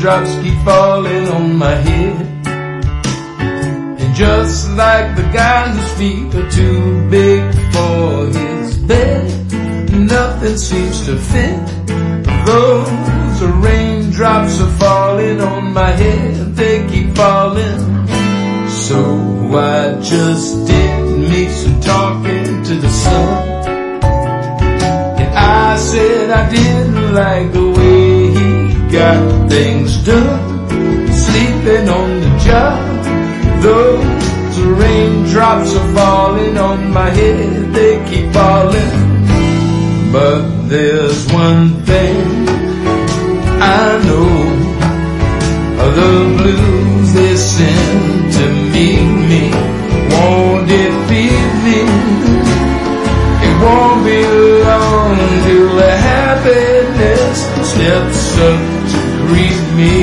raindrops keep falling on my head. And just like the guy whose feet are too big for his bed, nothing seems to fit. Those raindrops are falling on my head, they keep falling. So I just did me some talking to the sun, and I said I didn't like the way he got things done, sleeping on the job. Those raindrops are falling on my head, they keep falling. But there's one thing I know, the blues they send to me won't defeat me. It won't be long till the happiness steps up to greet me.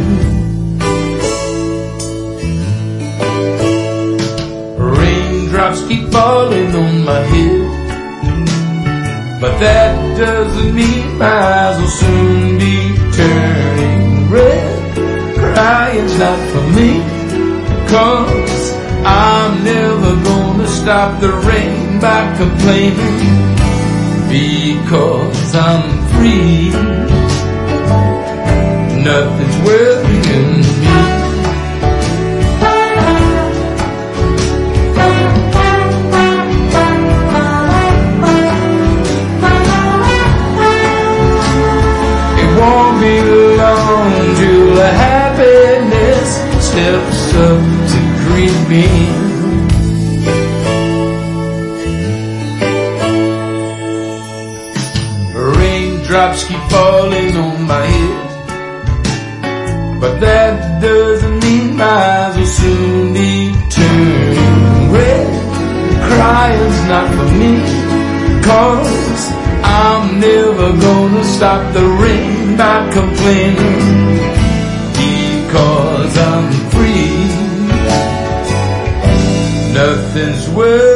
Raindrops keep falling on my head, but that doesn't mean my eyes will soon be turning red. Crying's not for me, 'cause I'm never gonna stop the rain by complaining, because I'm free. Nothing's worrying me. Won't be long till the happiness steps up to greet me. Raindrops keep falling on my head, but that doesn't mean my eyes will soon be turning red. Crying's not for me, 'cause I'm never gonna stop the rain by complaining, because I'm free. Nothing's worth